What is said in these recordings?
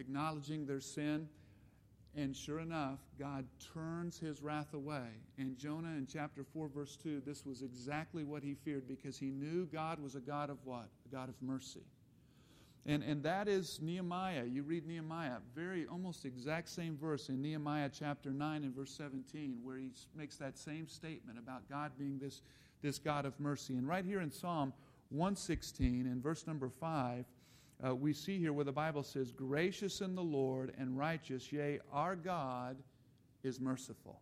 acknowledging their sin. And sure enough, God turns his wrath away. And Jonah in chapter 4, verse 2, this was exactly what he feared, because he knew God was a God of what? A God of mercy. And that is Nehemiah. You read Nehemiah, very almost exact same verse in Nehemiah chapter 9 and verse 17, where he makes that same statement about God being this God of mercy. And right here in Psalm 116, in verse number 5, we see here where the Bible says, gracious in the Lord and righteous, yea, our God is merciful.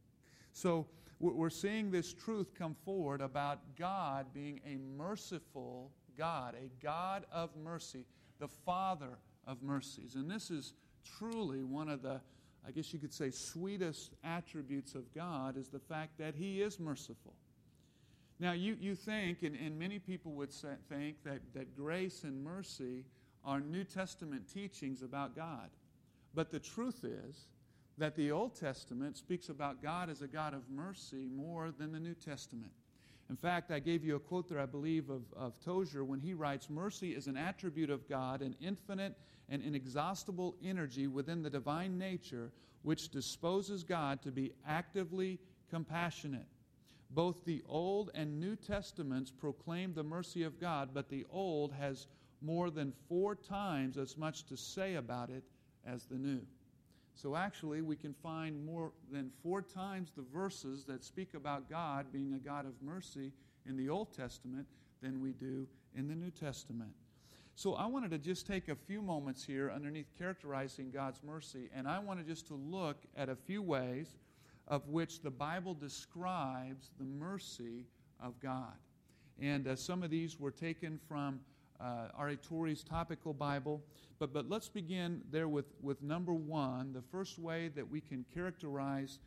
So we're seeing this truth come forward about God being a merciful God, a God of mercy, the Father of mercies. And this is truly one of the, I guess you could say, sweetest attributes of God, is the fact that he is merciful. Now, you think, and many people would think that grace and mercy are New Testament teachings about God. But the truth is that the Old Testament speaks about God as a God of mercy more than the New Testament. In fact, I gave you a quote there, I believe, of Tozer when he writes, mercy is an attribute of God, an infinite and inexhaustible energy within the divine nature which disposes God to be actively compassionate. Both the Old and New Testaments proclaim the mercy of God, but the Old has more than 4 times as much to say about it as the New. So actually, we can find more than 4 times the verses that speak about God being a God of mercy in the Old Testament than we do in the New Testament. So I wanted to just take a few moments here underneath characterizing God's mercy, and I wanted just to look at a few ways of which the Bible describes the mercy of God. And some of these were taken from R.A. Torrey's Topical Bible. But let's begin there with number 1. The first way that we can characterize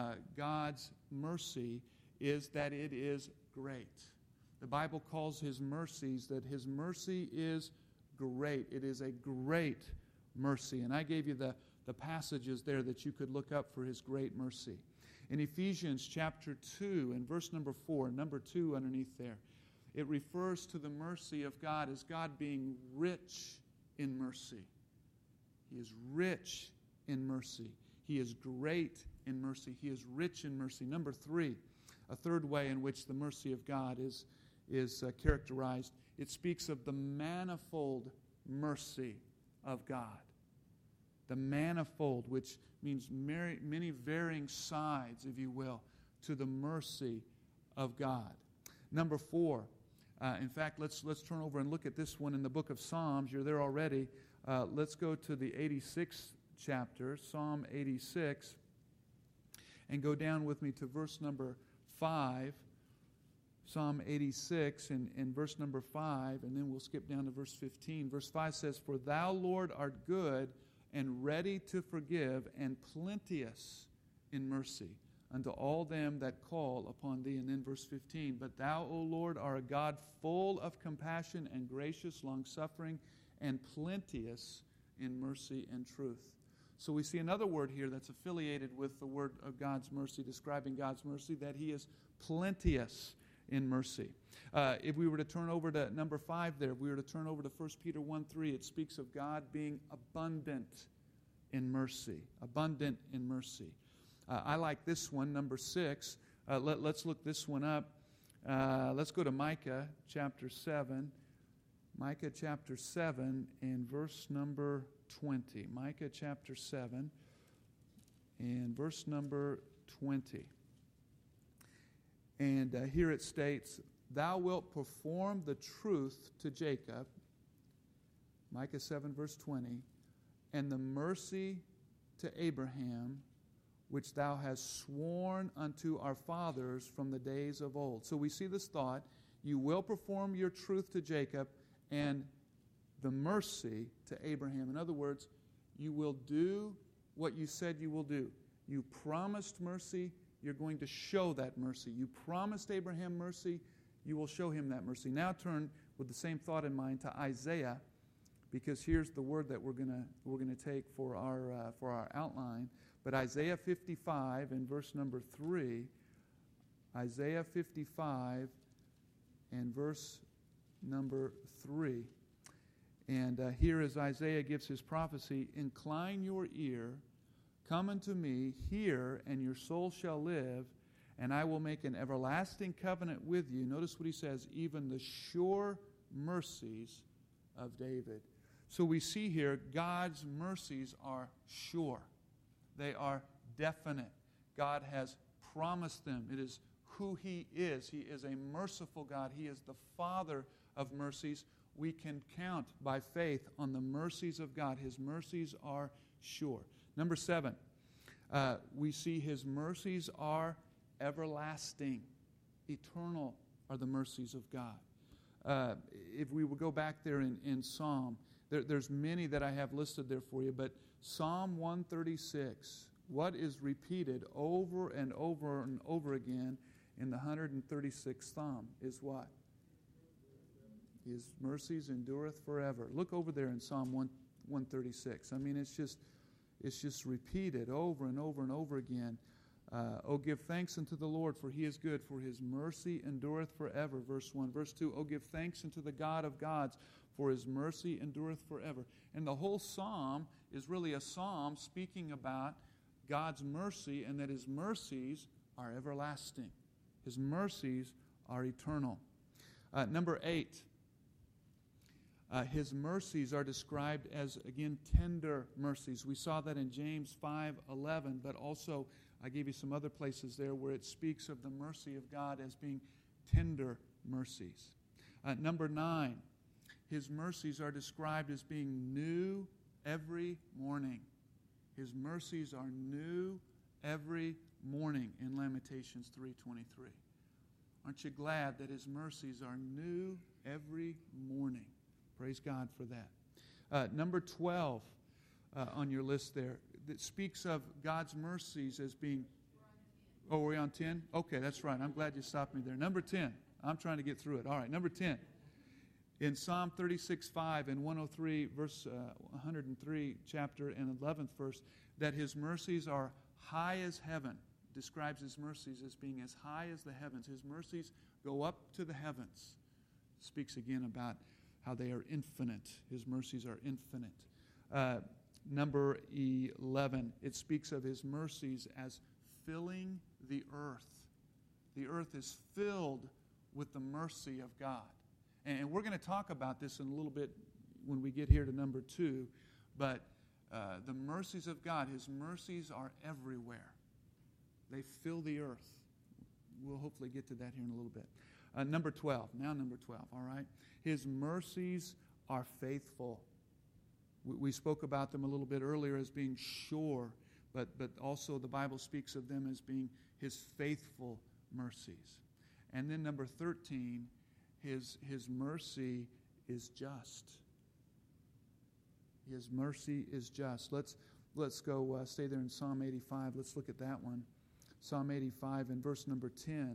God's mercy is that it is great. The Bible calls his mercies that his mercy is great. It is a great mercy. And I gave you the passages there that you could look up for his great mercy. In Ephesians chapter 2 and verse number 4, number 2 underneath there, it refers to the mercy of God as God being rich in mercy. He is rich in mercy. He is great in mercy. He is rich in mercy. Number 3, a third way in which the mercy of God is characterized, it speaks of the manifold mercy of God. The manifold, which means many varying sides, if you will, to the mercy of God. Number 4, in fact, let's turn over and look at this one in the book of Psalms. You're there already. Let's go to the 86th chapter, Psalm 86, and go down with me to verse number 5. Psalm 86 and verse number 5, and then we'll skip down to verse 15. Verse 5 says, for thou, Lord, art good and ready to forgive, and plenteous in mercy unto all them that call upon thee. And then verse 15, but thou, O Lord, art a God full of compassion and gracious, long-suffering, and plenteous in mercy and truth. So we see another word here that's affiliated with the word of God's mercy, describing God's mercy, that he is plenteous in mercy. If we were to turn over to number 5 there, if we were to turn over to 1 Peter 1:3, it speaks of God being abundant in mercy. Abundant in mercy. I like this one, number 6. Let's look this one up. Let's go to Micah chapter 7. Micah chapter 7 and verse number 20. Micah chapter 7 and verse number 20. And here it states, thou wilt perform the truth to Jacob, Micah 7 verse 20, and the mercy to Abraham, which thou hast sworn unto our fathers from the days of old. So we see this thought, you will perform your truth to Jacob and the mercy to Abraham. In other words, you will do what you said you will do. You promised mercy, you're going to show that mercy. You promised Abraham mercy, you will show him that mercy. Now turn with the same thought in mind to Isaiah, because here's the word that we're going to take for our outline. But Isaiah 55 and verse number 3, Isaiah 55 and verse number 3. And here as Isaiah gives his prophecy, incline your ear, come unto me, hear, and your soul shall live, and I will make an everlasting covenant with you. Notice what he says, even the sure mercies of David. So we see here God's mercies are sure. They are definite. God has promised them. It is who he is. He is a merciful God. He is the Father of mercies. We can count by faith on the mercies of God. His mercies are sure. Number 7, we see his mercies are everlasting. Eternal are the mercies of God. If we would go back there in Psalm, there's many that I have listed there for you, but Psalm 136, what is repeated over and over and over again in the 136th Psalm is what? His mercies endureth forever. Look over there in Psalm 136. I mean, it's just repeated over and over and over again. Oh, give thanks unto the Lord, for he is good, for his mercy endureth forever. Verse 1. Verse 2, oh, give thanks unto the God of gods, for his mercy endureth forever. And the whole psalm is really a psalm speaking about God's mercy and that his mercies are everlasting. His mercies are eternal. Number 8, his mercies are described as, again, tender mercies. We saw that in James 5:11, but also I gave you some other places there where it speaks of the mercy of God as being tender mercies. Number 9, his mercies are described as being new every morning. His mercies are new every morning in Lamentations 3:23. Aren't you glad that his mercies are new every morning? Praise God for that. Number 12 on your list there, that speaks of God's mercies as being... Oh, we're on 10? Okay, that's right. I'm glad you stopped me there. Number 10. I'm trying to get through it. All right, number 10. In Psalm 36:5 and 103, verse 103, chapter and 11th verse, that his mercies are high as heaven. Describes his mercies as being as high as the heavens. His mercies go up to the heavens. Speaks again about how they are infinite. His mercies are infinite. Number 11, it speaks of his mercies as filling the earth. The earth is filled with the mercy of God. And we're going to talk about this in a little bit when we get here to number 2. But the mercies of God, his mercies are everywhere. They fill the earth. We'll hopefully get to that here in a little bit. Number 12. Now number 12, all right? His mercies are faithful. We spoke about them a little bit earlier as being sure, but also the Bible speaks of them as being his faithful mercies. And then number 13, his mercy is just. His mercy is just. Let's go stay there in Psalm 85. Let's look at that one. Psalm 85 and verse number 10.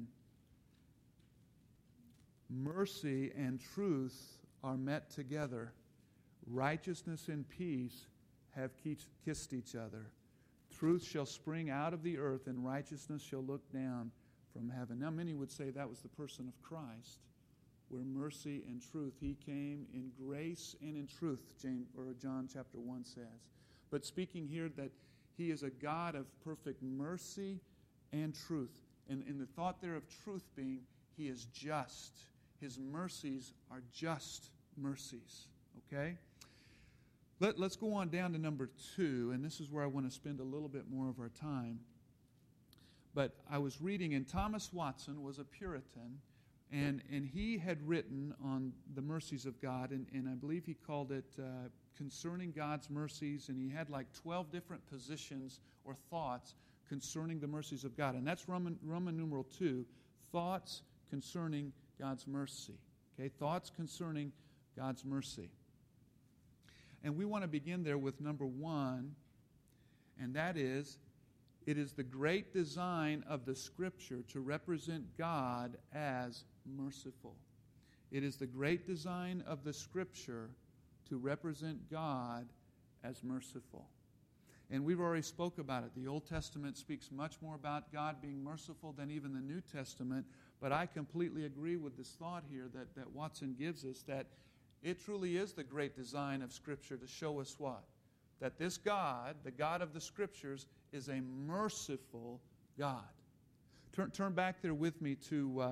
Mercy and truth are met together. Righteousness and peace have kissed each other. Truth shall spring out of the earth, and righteousness shall look down from heaven. Now, many would say that was the person of Christ, where mercy and truth, he came in grace and in truth, John chapter 1 says. But speaking here that he is a God of perfect mercy and truth. And the thought there of truth being he is just. His mercies are just mercies. Okay? Let's go on down to number 2, and this is where I want to spend a little bit more of our time. But I was reading, and Thomas Watson was a Puritan, and he had written on the mercies of God, and I believe he called it Concerning God's Mercies, and he had like 12 different positions or thoughts concerning the mercies of God. And that's Roman numeral 2, thoughts concerning God's mercy. Okay, thoughts concerning God's mercy. And we want to begin there with number 1, and that is, it is the great design of the Scripture to represent God as merciful. It is the great design of the Scripture to represent God as merciful. And we've already spoke about it. The Old Testament speaks much more about God being merciful than even the New Testament, but I completely agree with this thought here that Watson gives us, that It truly is the great design of Scripture to show us what? That this God, the God of the Scriptures, is a merciful God. Turn back there with me to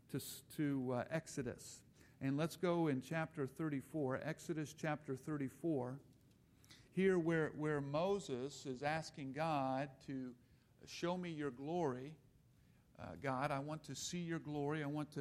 Exodus. And let's go in chapter 34, Exodus chapter 34. Here where Moses is asking God to show me your glory. God, I want to see your glory. I want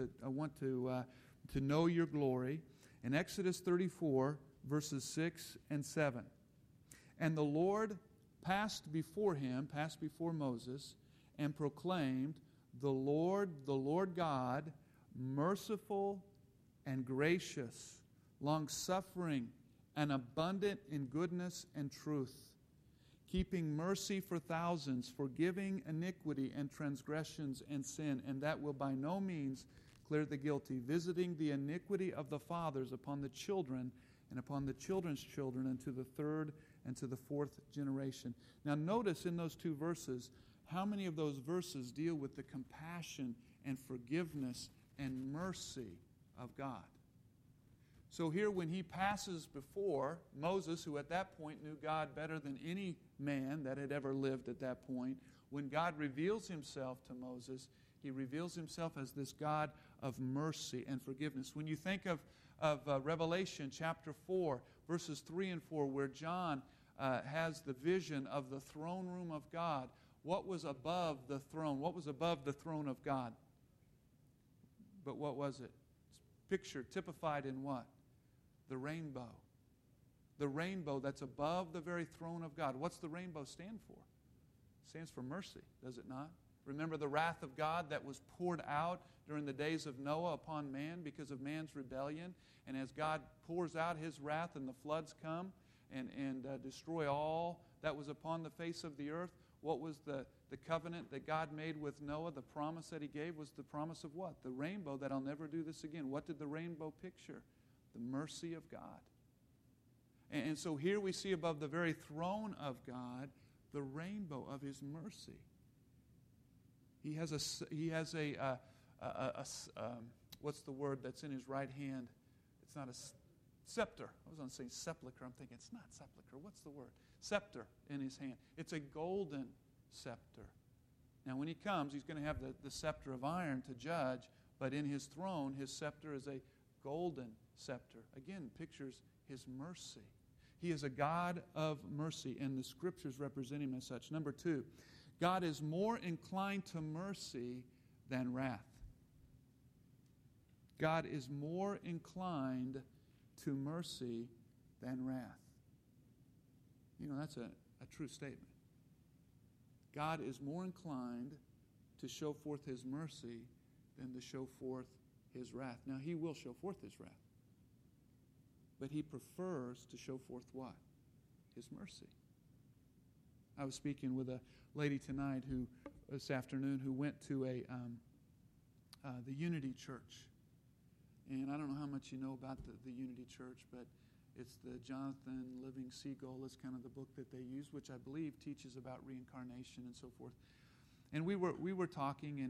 to know your glory. In Exodus 34, verses 6 and 7. And the Lord passed before Moses, and proclaimed, the Lord God, merciful and gracious, long-suffering and abundant in goodness and truth, keeping mercy for thousands, forgiving iniquity and transgressions and sin, and that will by no means clear the guilty, visiting the iniquity of the fathers upon the children and upon the children's children unto the third and to the fourth generation. Now notice in those two verses, how many of those verses deal with the compassion and forgiveness and mercy of God? So here when he passes before Moses, who at that point knew God better than any man that had ever lived at that point, when God reveals himself to Moses, he reveals himself as this God of mercy and forgiveness. When you think of Revelation chapter 4, verses 3 and 4, where John has the vision of the throne room of God, what was above the throne? What was above the throne of God? But what was it? It's pictured, typified in what? The rainbow. The rainbow that's above the very throne of God. What's the rainbow stand for? It stands for mercy, does it not? Remember the wrath of God that was poured out during the days of Noah upon man because of man's rebellion. And as God pours out his wrath and the floods come and destroy all that was upon the face of the earth, what was the covenant that God made with Noah? The promise that he gave was the promise of what? The rainbow, that I'll never do this again. What did the rainbow picture? The mercy of God. And so here we see above the very throne of God the rainbow of his mercy. He has a what's the word that's in his right hand? It's not a scepter. I was going to say sepulcher. I'm thinking it's not sepulcher. What's the word? Scepter in his hand. It's a golden scepter. Now when he comes, he's going to have the scepter of iron to judge, but in his throne, his scepter is a golden scepter. Again, pictures his mercy. He is a God of mercy, and the Scriptures represent him as such. Number two, God is more inclined to mercy than wrath. God is more inclined to mercy than wrath. You know, that's a true statement. God is more inclined to show forth his mercy than to show forth his wrath. Now, he will show forth his wrath. But he prefers to show forth what? His mercy. I was speaking with a lady tonight this afternoon who went to the Unity Church. And I don't know how much you know about the Unity Church, but it's the Jonathan Living Seagull is kind of the book that they use, which I believe teaches about reincarnation and so forth. And we were talking,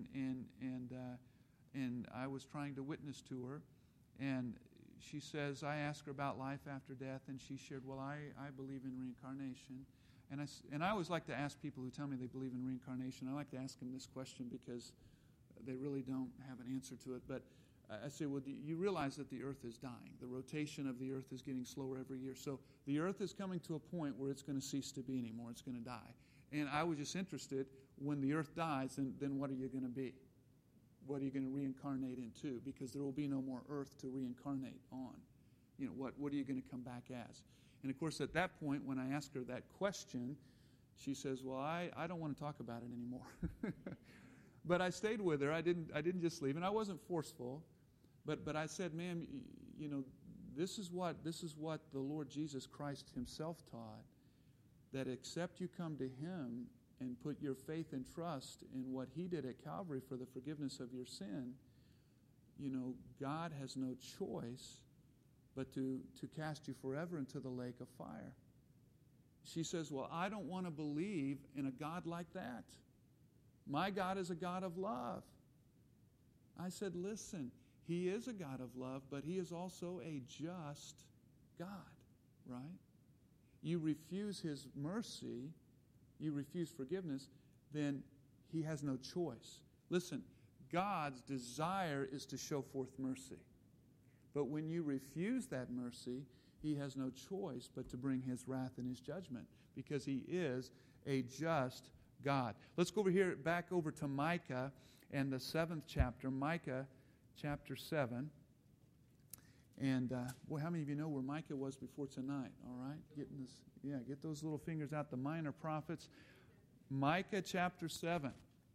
and I was trying to witness to her, and she says, I asked her about life after death, and she shared, well, I believe in reincarnation. And I always like to ask people who tell me they believe in reincarnation, I like to ask them this question because they really don't have an answer to it. But I say, well, do you realize that the earth is dying? The rotation of the earth is getting slower every year. So the earth is coming to a point where it's going to cease to be anymore. It's going to die. And I was just interested, when the earth dies, then what are you going to be? What are you going to reincarnate into? Because there will be no more earth to reincarnate on. You know, what are you going to come back as? And of course, at that point, when I asked her that question, she says, well, I don't want to talk about it anymore. But I stayed with her. I didn't just leave. And I wasn't forceful. But I said, ma'am, you know, this is what the Lord Jesus Christ himself taught, that except you come to him and put your faith and trust in what he did at Calvary for the forgiveness of your sin, you know, God has no choice but to cast you forever into the lake of fire. She says, well, I don't want to believe in a God like that. My God is a God of love. I said, listen, He is a God of love, but He is also a just God, right? You refuse His mercy, you refuse forgiveness, then He has no choice. Listen, God's desire is to show forth mercy. But when you refuse that mercy, He has no choice but to bring His wrath and His judgment, because He is a just God. Let's go over here, back over to Micah and the 7th chapter, Micah chapter 7. And boy, how many of you know where Micah was before tonight? All right, get those little fingers out, the minor prophets. Micah chapter 7.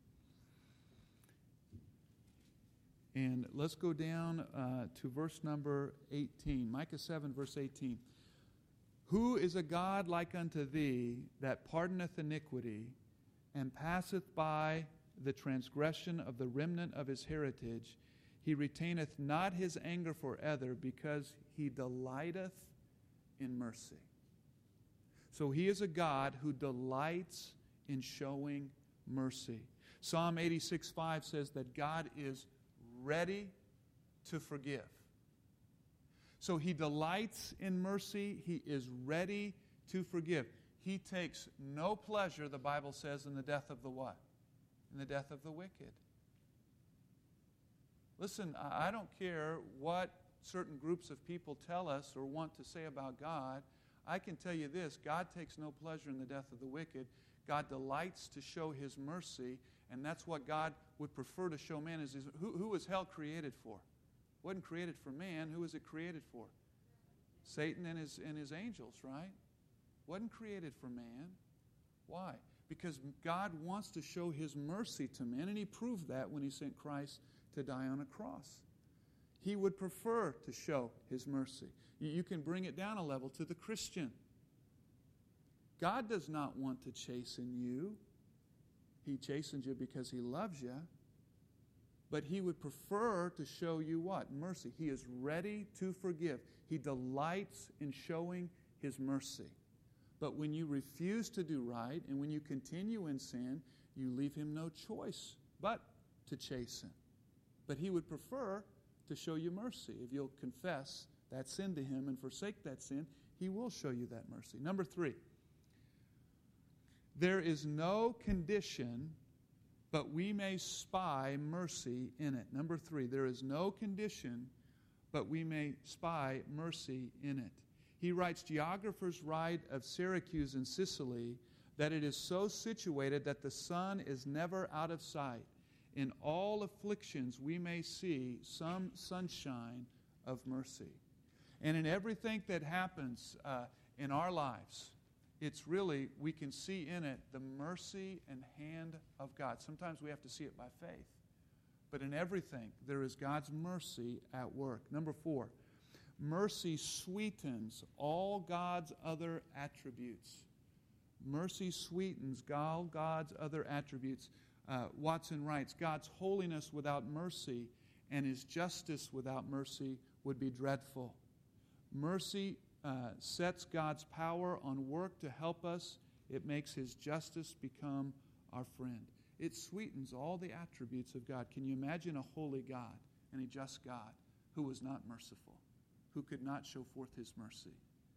And let's go down to verse number 18. Micah 7, verse 18. Who is a God like unto thee, that pardoneth iniquity, and passeth by the transgression of the remnant of his heritage? He retaineth not his anger forever, because he delighteth in mercy. So He is a God who delights in showing mercy. Psalm 86:5 says that God is ready to forgive. So He delights in mercy. He is ready to forgive. He takes no pleasure, the Bible says, in the death of the what? In the death of the wicked. Listen, I don't care what certain groups of people tell us or want to say about God. I can tell you this: God takes no pleasure in the death of the wicked. God delights to show His mercy, and that's what God would prefer to show man. Who was hell created for? It wasn't created for man. Who was it created for? Satan and his angels, right? Wasn't created for man. Why? Because God wants to show His mercy to man, and He proved that when He sent Christ to die on a cross. He would prefer to show His mercy. You can bring it down a level to the Christian. God does not want to chasten you. He chastens you because He loves you. But He would prefer to show you what? Mercy. He is ready to forgive. He delights in showing His mercy. But when you refuse to do right, and when you continue in sin, you leave Him no choice but to chasten. But He would prefer to show you mercy. If you'll confess that sin to Him and forsake that sin, He will show you that mercy. Number 3, there is no condition, but we may spy mercy in it. Number 3, there is no condition, but we may spy mercy in it. He writes, geographers write of Syracuse in Sicily that it is so situated that the sun is never out of sight. In all afflictions we may see some sunshine of mercy. And in everything that happens in our lives, it's really, we can see in it the mercy and hand of God. Sometimes we have to see it by faith. But in everything, there is God's mercy at work. Number 4, mercy sweetens all God's other attributes. Mercy sweetens all God's other attributes. Watson writes, God's holiness without mercy and His justice without mercy would be dreadful. Mercy sets God's power on work to help us. It makes His justice become our friend. It sweetens all the attributes of God. Can you imagine a holy God and a just God who was not merciful, who could not show forth His mercy?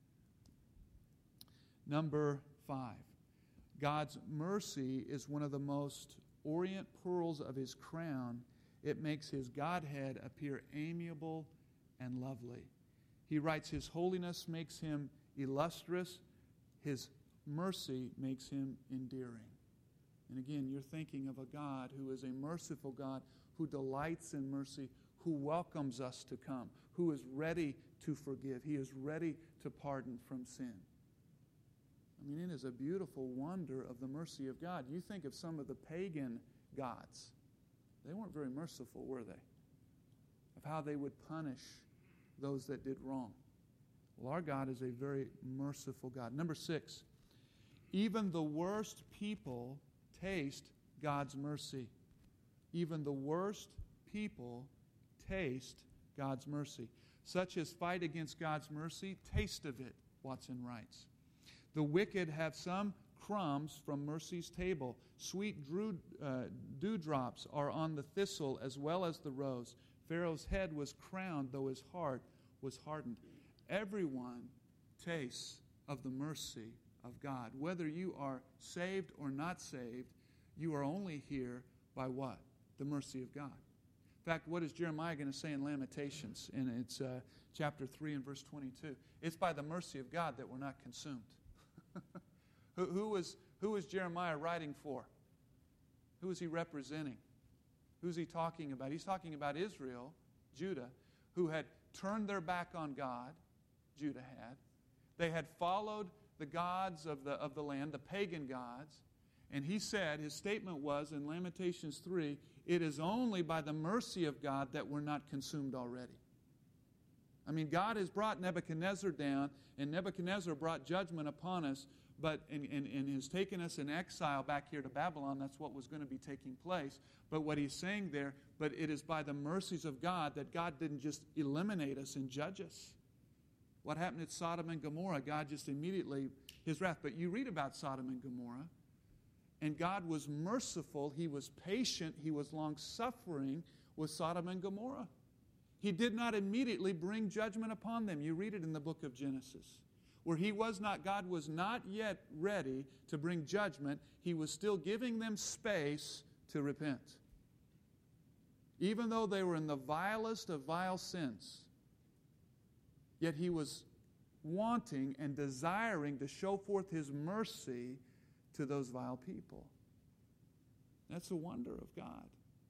Number 5, God's mercy is one of the most orient pearls of His crown. It makes His Godhead appear amiable and lovely. He writes, His holiness makes Him illustrious. His mercy makes Him endearing. And again, you're thinking of a God who is a merciful God, who delights in mercy, who welcomes us to come, who is ready to forgive. He is ready to pardon from sin. I mean, it is a beautiful wonder of the mercy of God. You think of some of the pagan gods. They weren't very merciful, were they? Of how they would punish those that did wrong. Well, our God is a very merciful God. Number 6, even the worst people taste God's mercy. Even the worst people taste God's mercy. Such as fight against God's mercy, taste of it, Watson writes. The wicked have some crumbs from mercy's table. Sweet dewdrops are on the thistle as well as the rose. Pharaoh's head was crowned, though his heart was hardened. Everyone tastes of the mercy of God. Whether you are saved or not saved, you are only here by what? The mercy of God. In fact, what is Jeremiah going to say in Lamentations? And it's chapter 3 and verse 22. It's by the mercy of God that we're not consumed. Who was Jeremiah writing for? Who is he representing? Who's he talking about? He's talking about Israel, Judah, who had turned their back on God. Judah had. They had followed the gods of the land, the pagan gods. And he said, his statement was in Lamentations 3, it is only by the mercy of God that we're not consumed already. I mean, God has brought Nebuchadnezzar down, and Nebuchadnezzar brought judgment upon us, but and has taken us in exile back here to Babylon. That's what was going to be taking place. But what he's saying there, but it is by the mercies of God that God didn't just eliminate us and judge us. What happened at Sodom and Gomorrah? God just immediately, his wrath. But you read about Sodom and Gomorrah, and God was merciful, he was patient, he was long-suffering with Sodom and Gomorrah. He did not immediately bring judgment upon them. You read it in the book of Genesis, where God was not yet ready to bring judgment. He was still giving them space to repent. Even though they were in the vilest of vile sins, yet he was wanting and desiring to show forth his mercy to those vile people. That's the wonder of God.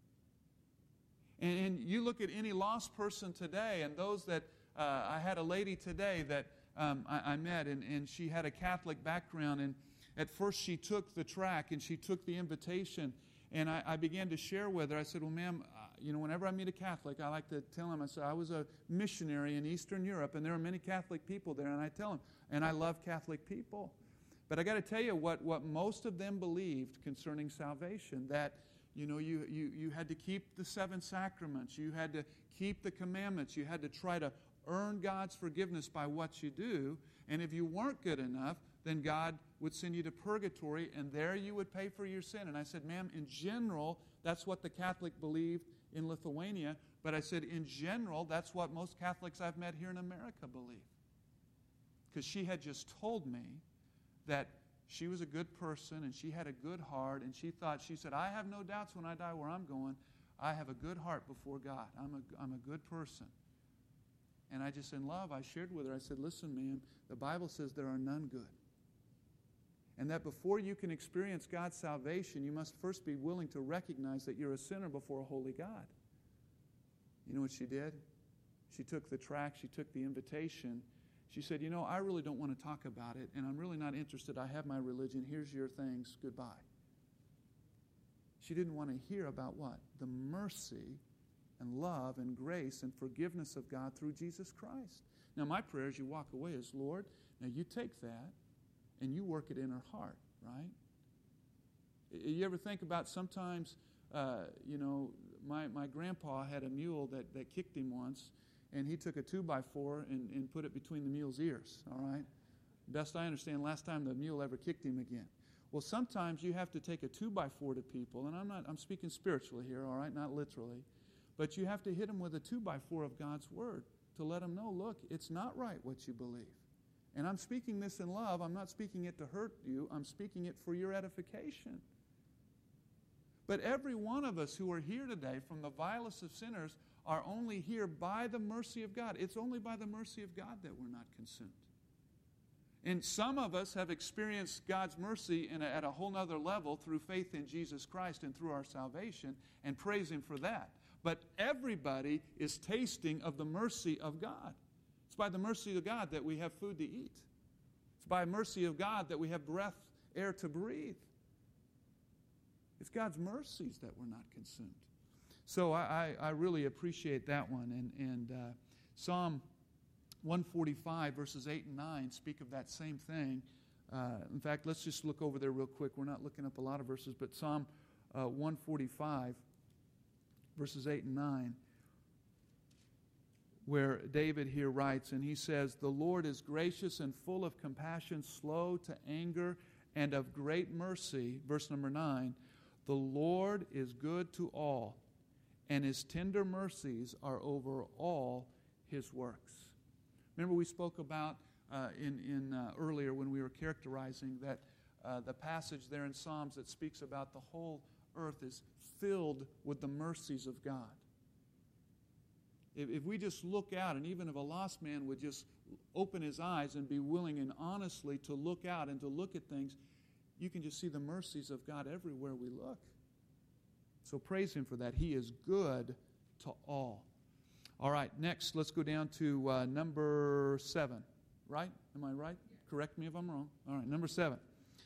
And you look at any lost person today, and those that, I had a lady today that I met, and she had a Catholic background, and at first she took the track, and she took the invitation, and I began to share with her. I said, well, ma'am, whenever I meet a Catholic, I like to tell them, I said, I was a missionary in Eastern Europe, and there are many Catholic people there, and I tell them, and I love Catholic people. But I got to tell you what most of them believed concerning salvation, that you had to keep the 7 sacraments, you had to keep the commandments, you had to try to earn God's forgiveness by what you do, and if you weren't good enough, then God would send you to purgatory, and there you would pay for your sin. And I said, ma'am, in general, that's what the Catholic believed in Lithuania, but I said, in general, that's what most Catholics I've met here in America believe. Because she had just told me that she was a good person and she had a good heart, and she said, I have no doubts when I die where I'm going. I have a good heart before God. I'm a good person. And I just, in love, I shared with her, I said, listen, ma'am, the Bible says there are none good. And that before you can experience God's salvation, you must first be willing to recognize that you're a sinner before a holy God. You know what she did? She took the tract, she took the invitation. She said, I really don't want to talk about it, and I'm really not interested. I have my religion. Here's your things. Goodbye. She didn't want to hear about what? The mercy and love and grace and forgiveness of God through Jesus Christ. Now, my prayer as you walk away is, Lord, now you take that and you work it in her heart, right? You ever think about sometimes, my grandpa had a mule that kicked him once, and he took a 2x4 and put it between the mule's ears, all right? Best I understand, last time the mule ever kicked him again. Well, sometimes you have to take a 2x4 to people, and I'm speaking spiritually here, all right, not literally, but you have to hit them with a 2x4 of God's Word to let them know, look, it's not right what you believe. And I'm speaking this in love. I'm not speaking it to hurt you. I'm speaking it for your edification. But every one of us who are here today, from the vilest of sinners, are only here by the mercy of God. It's only by the mercy of God that we're not consumed. And some of us have experienced God's mercy at a whole other level through faith in Jesus Christ and through our salvation, and praise Him for that. But everybody is tasting of the mercy of God. It's by the mercy of God that we have food to eat. It's by mercy of God that we have breath, air to breathe. It's God's mercies that we're not consumed. So I really appreciate that one. And Psalm 145, verses 8 and 9 speak of that same thing. In fact, let's just look over there real quick. We're not looking up a lot of verses, but Psalm 145, verses 8 and 9, where David here writes, and he says, the Lord is gracious and full of compassion, slow to anger, and of great mercy. Verse number 9, the Lord is good to all, and His tender mercies are over all His works. Remember we spoke about earlier when we were characterizing that the passage there in Psalms that speaks about the whole earth is filled with the mercies of God. If we just look out, and even if a lost man would just open his eyes and be willing and honestly to look out and to look at things, you can just see the mercies of God everywhere we look. So praise Him for that. He is good to all. All right, next let's go down to number 7. Right? Am I right? Correct me if I'm wrong. All right, number 7.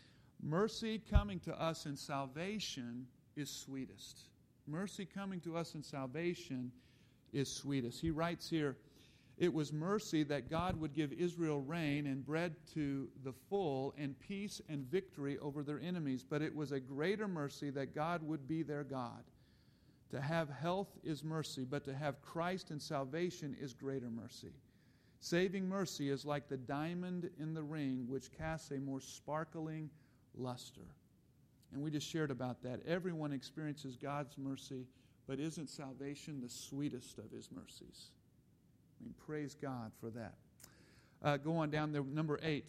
Mercy coming to us in salvation is sweetest. Mercy coming to us in salvation is sweetest. He writes here, it was mercy that God would give Israel rain and bread to the full and peace and victory over their enemies. But it was a greater mercy that God would be their God. To have health is mercy, but to have Christ and salvation is greater mercy. Saving mercy is like the diamond in the ring, which casts a more sparkling luster. And we just shared about that. Everyone experiences God's mercy, but isn't salvation the sweetest of His mercies? I mean, praise God for that. Go on down there, number 8.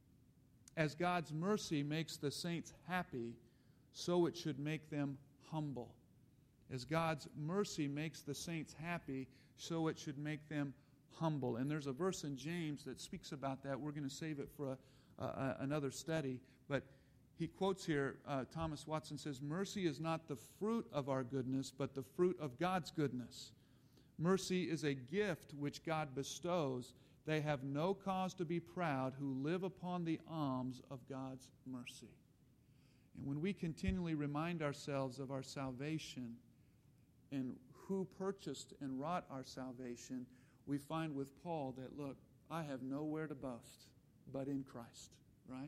As God's mercy makes the saints happy, so it should make them humble. As God's mercy makes the saints happy, so it should make them humble. And there's a verse in James that speaks about that. We're going to save it for another study. But he quotes here, Thomas Watson says, mercy is not the fruit of our goodness, but the fruit of God's goodness. Mercy is a gift which God bestows. They have no cause to be proud who live upon the alms of God's mercy. And when we continually remind ourselves of our salvation and who purchased and wrought our salvation, we find with Paul that, look, I have nowhere to boast but in Christ, right?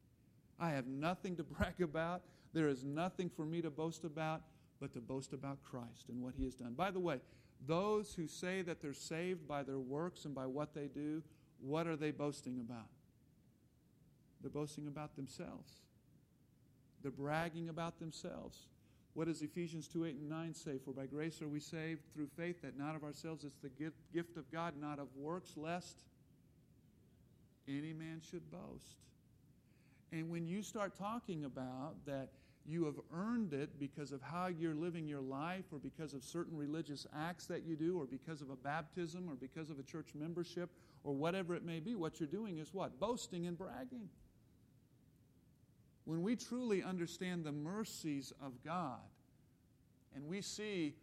I have nothing to brag about. There is nothing for me to boast about but to boast about Christ and what He has done. By the way, those who say that they're saved by their works and by what they do, what are they boasting about? They're boasting about themselves. They're bragging about themselves. What does Ephesians 2:8-9 say? For by grace are we saved through faith, that not of ourselves, it's the gift of God, not of works, lest any man should boast. And when you start talking about that you have earned it because of how you're living your life, or because of certain religious acts that you do, or because of a baptism, or because of a church membership, or whatever it may be, what you're doing is what? Boasting and bragging. When we truly understand the mercies of God, and we see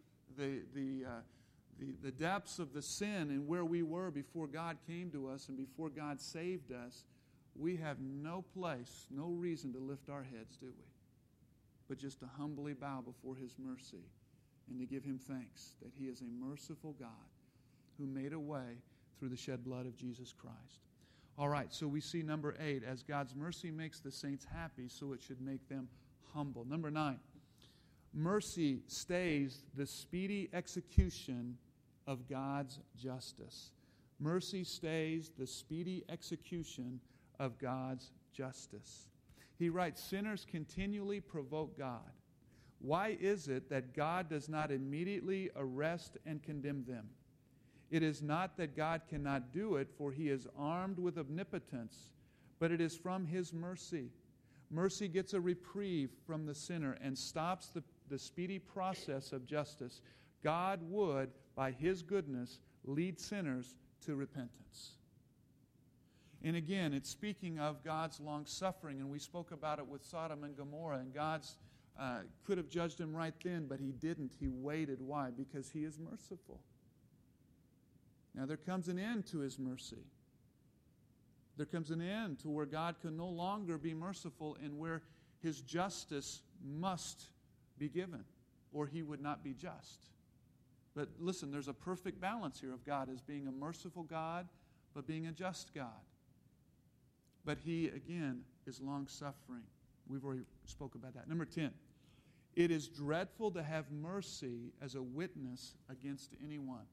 the depths of the sin and where we were before God came to us and before God saved us, we have no place, no reason to lift our heads, do we? But just to humbly bow before His mercy and to give Him thanks that He is a merciful God who made a way through the shed blood of Jesus Christ. All right, so we see number 8, as God's mercy makes the saints happy, so it should make them humble. Number 9, mercy stays the speedy execution of God's justice. Mercy stays the speedy execution of God's justice. He writes, sinners continually provoke God. Why is it that God does not immediately arrest and condemn them? It is not that God cannot do it, for He is armed with omnipotence, but it is from His mercy. Mercy gets a reprieve from the sinner and stops the speedy process of justice. God would, by His goodness, lead sinners to repentance. And again, it's speaking of God's long-suffering, and we spoke about it with Sodom and Gomorrah, and God's could have judged them right then, but He didn't. He waited. Why? Because He is merciful. Now there comes an end to His mercy. There comes an end to where God can no longer be merciful and where His justice must be given, or He would not be just. But listen, there's a perfect balance here of God as being a merciful God, but being a just God. But He, again, is long-suffering. We've already spoke about that. Number 10, it is dreadful to have mercy as a witness against anyone.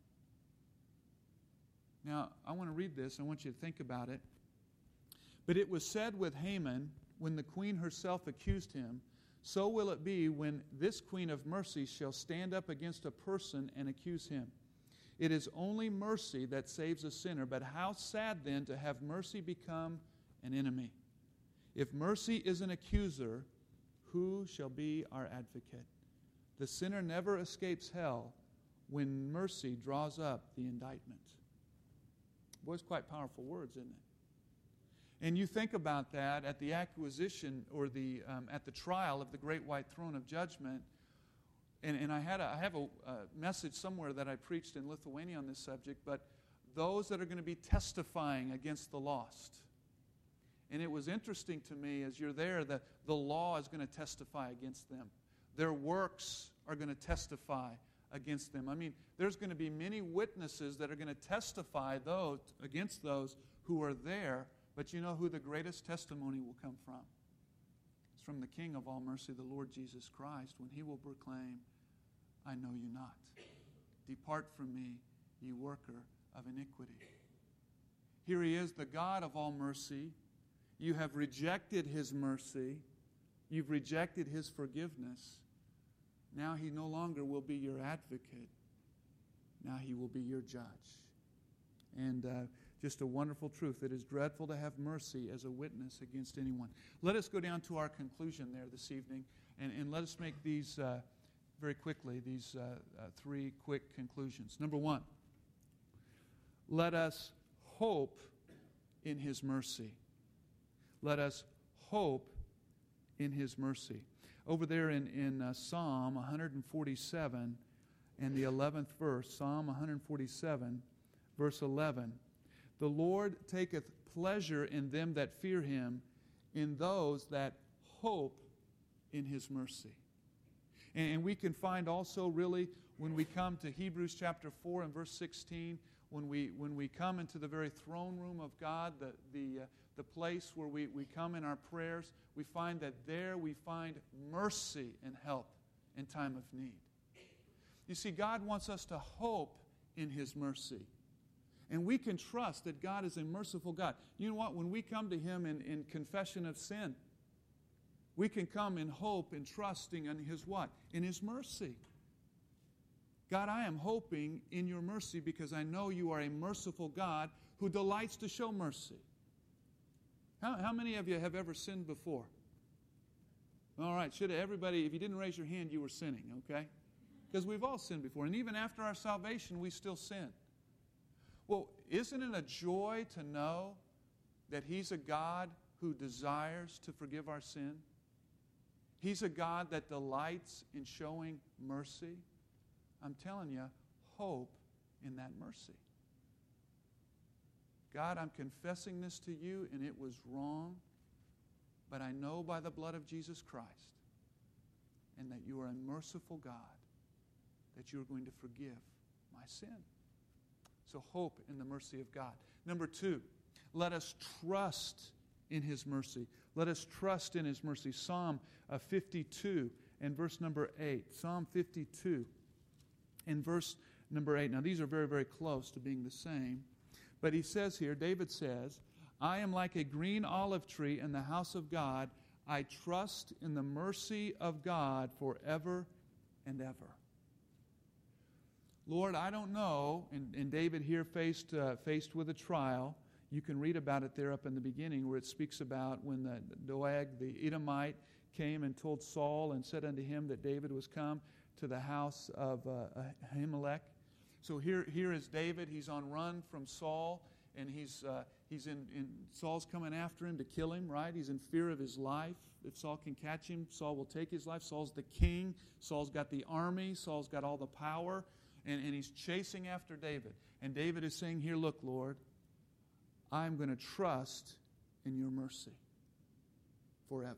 Now, I want to read this. I want you to think about it. But it was said with Haman, when the queen herself accused him, So will it be when this Queen of Mercy shall stand up against a person and accuse him. It is only mercy that saves a sinner, but how sad then to have mercy become an enemy. If mercy is an accuser, who shall be our advocate? The sinner never escapes hell when mercy draws up the indictment. Boy, it's quite powerful words, isn't it? And you think about that at the acquisition or at the trial of the great white throne of judgment. And I have a message somewhere that I preached in Lithuania on this subject, but those that are going to be testifying against the lost. And it was interesting to me, as you're there, that the law is going to testify against them. Their works are going to testify against them. I mean, there's going to be many witnesses that are going to testify against those who are there, but you know who the greatest testimony will come from? It's from the King of all mercy, the Lord Jesus Christ, when He will proclaim, I know you not. Depart from me, ye worker of iniquity. Here He is, the God of all mercy. You have rejected His mercy. You've rejected His forgiveness. Now He no longer will be your advocate. Now He will be your judge. And just a wonderful truth. It is dreadful to have mercy as a witness against anyone. Let us go down to our conclusion there this evening, and let us make these, very quickly, these three quick conclusions. Number one, let us hope in His mercy. Let us hope in His mercy. Over there in Psalm 147 and the 11th verse, Psalm 147, verse 11, the Lord taketh pleasure in them that fear Him, in those that hope in His mercy. And we can find also really when we come to Hebrews chapter 4 and verse 16, when we come into the very throne room of God, the place where we come in our prayers, we find that there we find mercy and help in time of need. You see, God wants us to hope in His mercy. And we can trust that God is a merciful God. You know what? When we come to Him in confession of sin, we can come in hope and trusting in His what? In His mercy. God, I am hoping in your mercy because I know you are a merciful God who delights to show mercy. How many of you have ever sinned before? All right, everybody, if you didn't raise your hand, you were sinning, okay? Because we've all sinned before. And even after our salvation, we still sin. Well, isn't it a joy to know that He's a God who desires to forgive our sin? He's a God that delights in showing mercy. I'm telling you, hope in that mercy. God, I'm confessing this to you, and it was wrong, but I know by the blood of Jesus Christ and that you are a merciful God, that you are going to forgive my sin. So hope in the mercy of God. Number two, let us trust in His mercy. Let us trust in His mercy. Psalm 52 and verse number 8. Psalm 52 and verse number 8. Now these are very, very close to being the same. But he says here, David says, I am like a green olive tree in the house of God. I trust in the mercy of God forever and ever. Lord, I don't know, and David here faced with a trial. You can read about it there up in the beginning where it speaks about when the Doeg, the Edomite, came and told Saul and said unto him that David was come to the house of Ahimelech. So here is David. He's on run from Saul, and he's in Saul's coming after him to kill him, right? He's in fear of his life. If Saul can catch him, Saul will take his life. Saul's the king. Saul's got the army. Saul's got all the power, and he's chasing after David. And David is saying here, look, Lord, I'm going to trust in your mercy forever.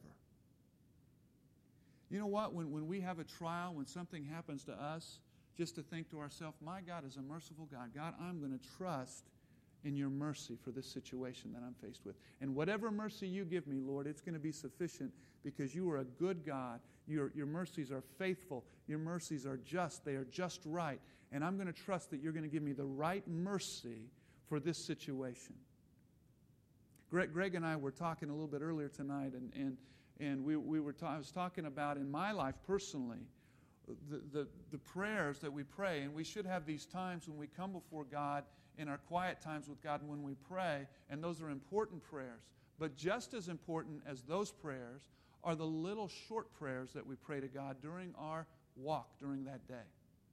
You know what? When we have a trial, when something happens to us, just to think to ourselves, my God is a merciful God. God, I'm going to trust in your mercy for this situation that I'm faced with. And whatever mercy you give me, Lord, it's going to be sufficient because you are a good God. Your mercies are faithful. Your mercies are just. They are just right. And I'm going to trust that you're going to give me the right mercy for this situation. Greg and I were talking a little bit earlier tonight, And I was talking about in my life personally, the prayers that we pray, and we should have these times when we come before God in our quiet times with God when we pray, and those are important prayers. But just as important as those prayers are the little short prayers that we pray to God during our walk during that day.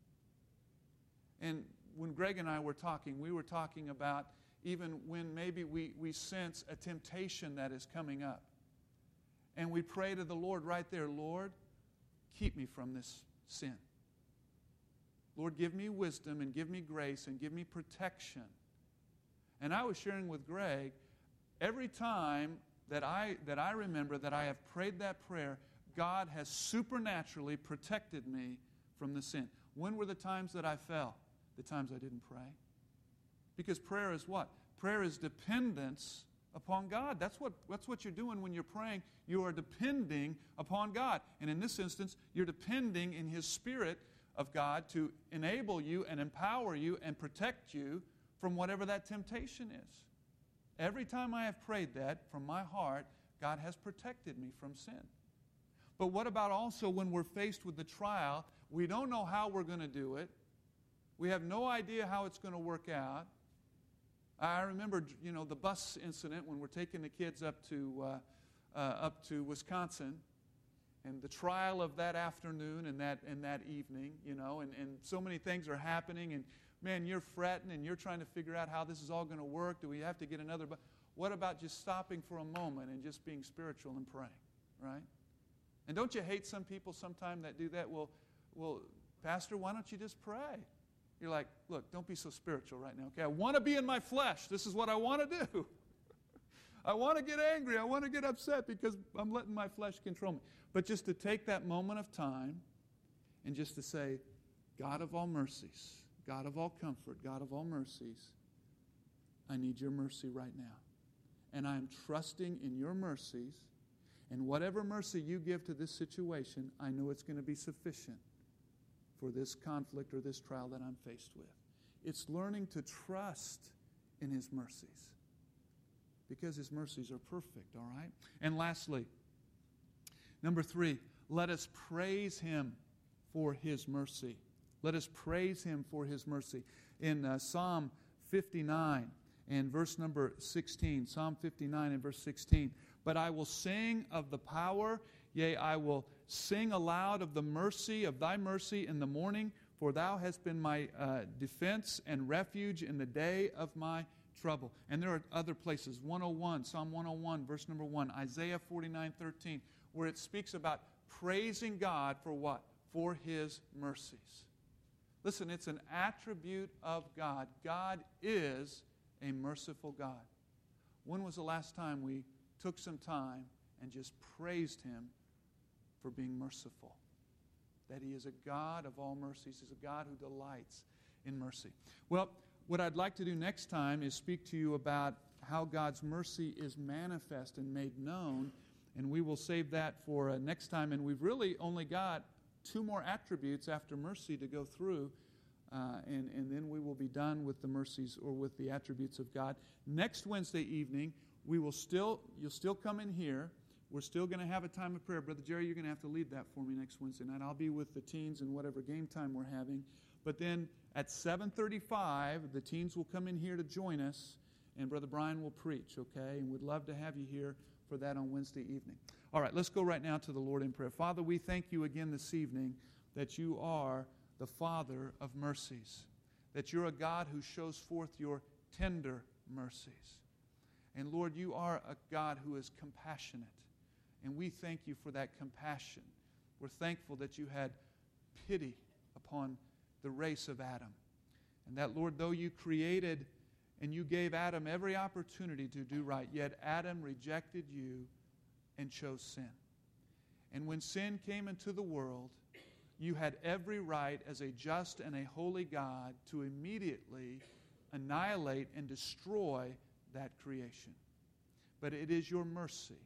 And when Greg and I were talking, we were talking about even when maybe we sense a temptation that is coming up. And we pray to the Lord right there, Lord, keep me from this sin. Lord, give me wisdom and give me grace and give me protection. And I was sharing with Greg, every time that I remember that I have prayed that prayer, God has supernaturally protected me from the sin. When were the times that I fell? The times I didn't pray. Because prayer is what? Prayer is dependence upon God. That's what you're doing when you're praying. You are depending upon God. And in this instance, you're depending in His Spirit of God to enable you and empower you and protect you from whatever that temptation is. Every time I have prayed that from my heart, God has protected me from sin. But what about also when we're faced with the trial? We don't know how we're going to do it. We have no idea how it's going to work out. I remember, the bus incident when we're taking the kids up to Wisconsin, and the trial of that afternoon and that evening, and so many things are happening, and man, you're fretting and you're trying to figure out how this is all going to work. Do we have to get another bus? What about just stopping for a moment and just being spiritual and praying, right? And don't you hate some people sometimes that do that? Well, Pastor, why don't you just pray? You're like, look, don't be so spiritual right now, okay? I want to be in my flesh. This is what I want to do. I want to get angry. I want to get upset because I'm letting my flesh control me. But just to take that moment of time and just to say, God of all mercies, God of all comfort, God of all mercies, I need your mercy right now. And I am trusting in your mercies, and whatever mercy you give to this situation, I know it's going to be sufficient for this conflict or this trial that I'm faced with. It's learning to trust in His mercies, because His mercies are perfect, all right? And lastly, number 3, let us praise Him for His mercy. Let us praise Him for His mercy. In Psalm 59 and verse number 16, Psalm 59 and verse 16, but I will sing of the power, yea, I will sing aloud of the mercy of thy mercy in the morning, for thou hast been my defense and refuge in the day of my trouble. And there are other places, 101, Psalm 101, verse number 1, Isaiah 49:13, where it speaks about praising God for what? For His mercies. Listen, it's an attribute of God. God is a merciful God. When was the last time we took some time and just praised Him for being merciful? That He is a God of all mercies. He's a God who delights in mercy. Well, what I'd like to do next time is speak to you about how God's mercy is manifest and made known, and we will save that for next time. And we've really only got 2 more attributes after mercy to go through, and then we will be done with the mercies or with the attributes of God. Next Wednesday evening, you'll still come in here. We're still going to have a time of prayer. Brother Jerry, you're going to have to lead that for me next Wednesday night. I'll be with the teens in whatever game time we're having. But then at 7:35, the teens will come in here to join us, and Brother Brian will preach, okay? And we'd love to have you here for that on Wednesday evening. All right, let's go right now to the Lord in prayer. Father, we thank you again this evening that you are the Father of mercies, that you're a God who shows forth your tender mercies. And Lord, you are a God who is compassionate, and we thank you for that compassion. We're thankful that you had pity upon the race of Adam, and that, Lord, though you created and you gave Adam every opportunity to do right, yet Adam rejected you and chose sin. And when sin came into the world, you had every right as a just and a holy God to immediately annihilate and destroy that creation. But it is your mercy,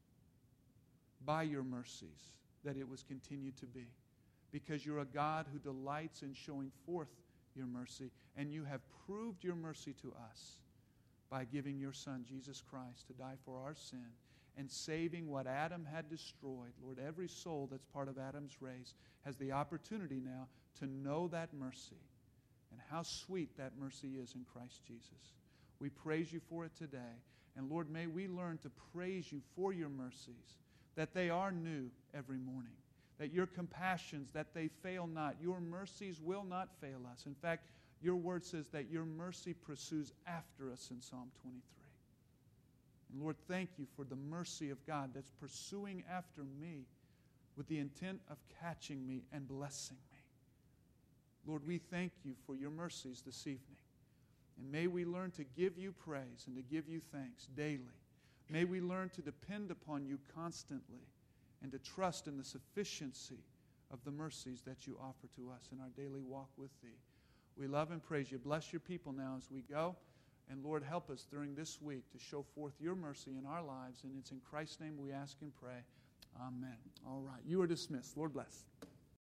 by your mercies, that it was continued to be. Because you're a God who delights in showing forth your mercy, and you have proved your mercy to us by giving your Son, Jesus Christ, to die for our sin and saving what Adam had destroyed. Lord, every soul that's part of Adam's race has the opportunity now to know that mercy and how sweet that mercy is in Christ Jesus. We praise you for it today. And Lord, may we learn to praise you for your mercies, that they are new every morning, that your compassions, that they fail not. Your mercies will not fail us. In fact, your word says that your mercy pursues after us in Psalm 23. And Lord, thank you for the mercy of God that's pursuing after me with the intent of catching me and blessing me. Lord, we thank you for your mercies this evening. And may we learn to give you praise and to give you thanks daily. May we learn to depend upon you constantly and to trust in the sufficiency of the mercies that you offer to us in our daily walk with thee. We love and praise you. Bless your people now as we go. And Lord, help us during this week to show forth your mercy in our lives. And it's in Christ's name we ask and pray. Amen. All right. You are dismissed. Lord bless.